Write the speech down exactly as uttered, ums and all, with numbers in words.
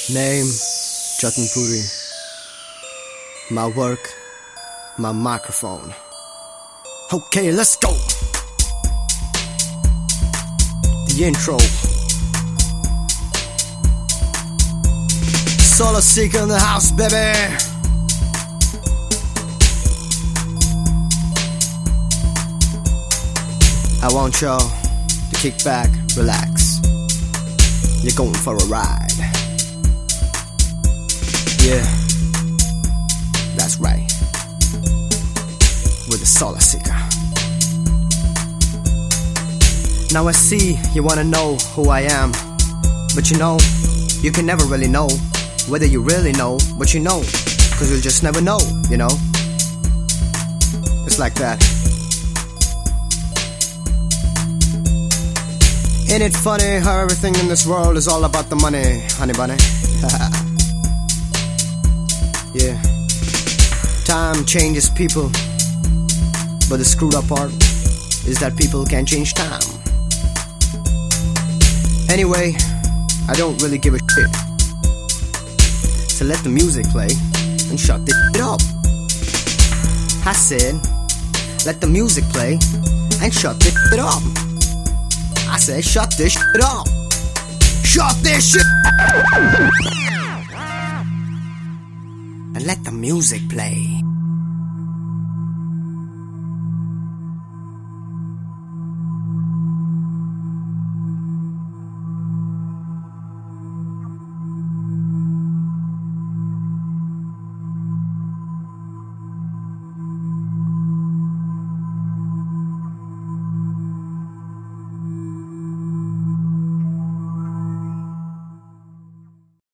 Name Jatin Puri. My work, my microphone. Okay, let's go. The intro. Solar Seeker in the house, baby. I want y'all to kick back, relax. You're going for a ride. Yeah, that's right. With the Solar Seeker. Now I see you wanna know who I am, but you know, you can never really know whether you really know what you know, cause you'll just never know, you know. It's like that. Ain't it funny how everything in this world is all about the money, honey bunny? Yeah. Time changes people, but the screwed up part is that people can't change time. Anyway, I don't really give a shit. So let the music play and shut this shit up. I said, let the music play and shut this shit up. I said, shut this shit up. Shut this shit up. And let the music play.